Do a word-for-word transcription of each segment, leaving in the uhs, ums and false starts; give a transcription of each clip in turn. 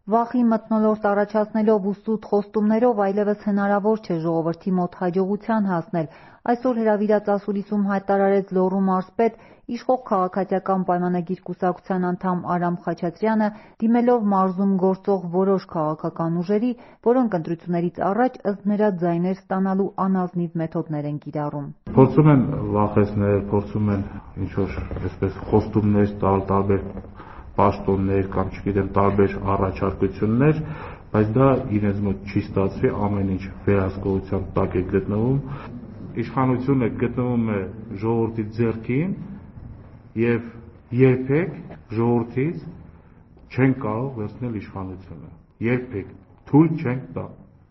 Վախի մթնոլորտ առաջացնելով ու սուտ խոստումներով այլևս հնարավոր չէ ժողովրդի մոտ հաջողության հասնել։ Այսօր հրավիրած ասուլիսում հայտարարեց Լոռու մարզպետ, իշխող քաղաքացիական պայմանագիր կուսակցության անդամ Արամ Խաչատրյանը, դիմելով մարզում գործող որոշ քաղաքական ուժերի, որոնք ընտրություններից առաջ ըստ նրա ձայներ ստանալու անազնիվ մեթոդներ են կիրառում։ Փորձում են վախեցնել, փորձում են ինչ-որ այսպես խոստումներ տալ, տարբեր պաշտոններ կամ չգիտեմ տարբեր առաջարկություններ, բայց դա իրենց մոտ չի ստացվի, ամեն ինչ վերահսկողության տակ է գտնվում, իշխանությունը գտնվում է ժողովրդի ձեռքին եւ երբեք ժողովրդից չեն կարող վերցնել իշխանությունը, երբեք թույլ չենք տա։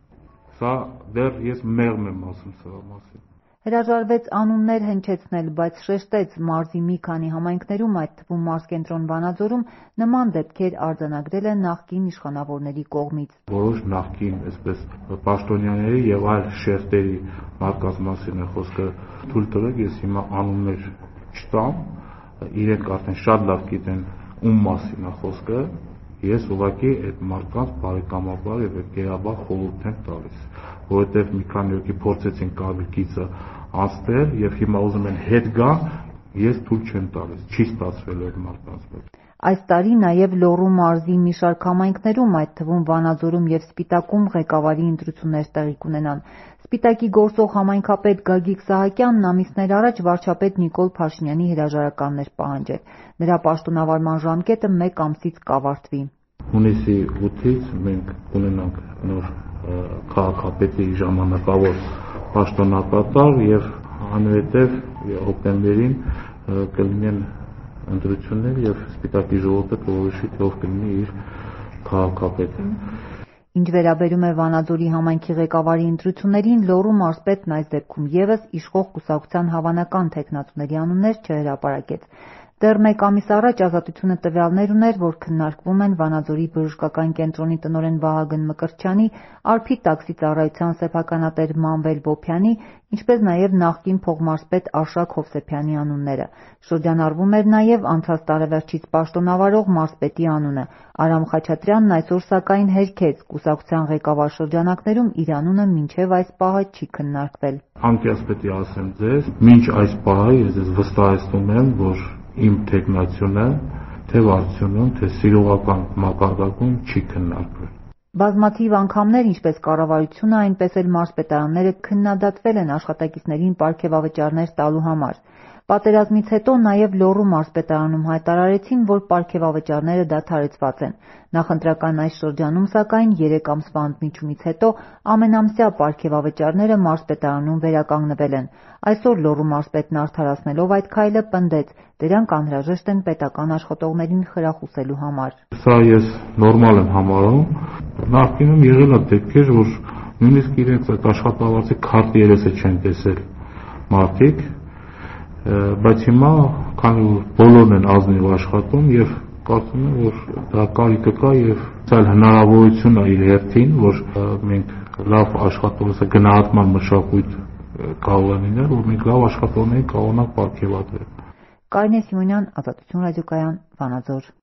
Սա դեռ ես մեղմ եմ ասում սրա մասին։ Հրաժարվեց անուններ հնչեցնել, բայց շեշտեց մարզի մի քանի համայնքներում, այդ թվում Մարզկենտրոն Վանաձորում, նման դեպքեր արձանագրել են նախկին իշխանավորների կողմից։ Որոշ նախկին այսպես պաշտոնյաների եւ այլ շերտերի մարդկանց մասին է խոսքը, թույլ տվեք ես հիմա անուններ չտամ, իրենք արդեն շատ լավ գիտեն ում մասին է խոսքը, ես ուղղակի այդ մարդկանց բարեկամաբար եւ գերաբար խորհուրդ եմ տալիս, որովհետեւ մի քանի օքի փորձեցին կարմիր գիծը անցնել եւ հիմա ուզում են հետ գան, ես թույլ չեմ տալիս, չի ստացվել այդ մարդկանց հետ։ Այս տարի նաև Լոռու մարզի մի շարք համայնքներում, այդ թվում Վանաձորում եւ Սպիտակում ղեկավարի ընտրություններ տեղի կունենան։ Սպիտակի գործող համայնքապետ Գագիկ Սահակյանն ամիսներ առաջ վարչապետ Նիկոլ Փաշինյանի հրաժարականներ պահանջել։ Նրա պաշտոնավարման ժամկետը մեկ ամսից կավարտվի։ Հունիսի ութից մենք կունենանք նոր քաղաքապետի ժամանակավոր պաշտոնակատար եւ անվետև հոկտեմբերին կլինեն ընտրություններ եւ Սպիտակի ժողովուրդը կորոշի թե ով կլինի իր քաղաքապետը։ Ինչ վերաբերում է Վանաձորի համայնքի ղեկավարի ընտրություններին, Լոռու մարզպետն այս դեպքում եւս իշխող կուսակցության հավանական թեկնածուների անուններ չհրապարակեց։ Դեռ մեկ ամիս առաջ Ազատությունը տվյալներ ուներ, որ քննարկվում են Վանաձորի բժշկական կենտրոնի տնօրեն Վահագն Մկրտչյանի, Արփի տաքսի ծառայության սեփականատեր Մանվել Բոփյանի, ինչպես նաև նախկին փոխմարզպետ Արշակ Հովսեփյանի անունները։ Շրջանառվում էր նաև անցած տարեվերջից պաշտոնավարող մարզպետի անունը։ Արամ Խաչատրյանն այսօր սակայն հերքեց, կուսակցության ղեկավար շրջանակներում իր անունը մինչև այս պահը չի քննարկվել։ Անկեղծ պետք է ասեմ ձեզ, մինչ այս պահը ես ձեզ վստահեցնում եմ, որ իմ թեկնածությունը թե վարչությունում, թե սիրողական մակարդակում չի քննարկվել։ Բազմաթիվ անգամներ, ինչպես կառավարությունը, այնպես էլ մարզպետարանները քննադատվել են աշխատակիցներին պարգևավճարներ տալու համար։ Պատերազմից հետո նաև Լոռու մարզպետարանում հայտարարեցին, որ պարգևավճարները դադարեցված են։ Նախընտրական այս շրջանում, սակայն, երեք ամսվա ընդմիջումից հետո ամենամսյա պարգևավճարները մարզպետարանում վերականգնվել են։ Այսօր Լոռու մարզպետն արդարացնելով այդ քայլը պնդեց, դրանք անհրաժեշտ են պետական աշխատողներին խրախուսելու համար։ Սա ես նորմալ եմ համարում։ Նախկինում եղել է դեպքեր, որ նույնիսկ իրենց այդ աշխատավարձի քարտի երեսը չեն տեսել մարդիկ, բայց հիմա քանի որ բոլորն են ազնիվ աշխատում եւ կարծում եմ, որ դա կարիքը կա եւ սա հնարավորություն է իր հերթին, որ մենք լավ աշխատողը գնահատման մշակույթ կարող է լինել, որ մենք լավ աշխատողներին կարողանանք պարգևատրել։ Կարինե Սիմոնյան, Ազատություն ռադիոկայան, Վանաձոր։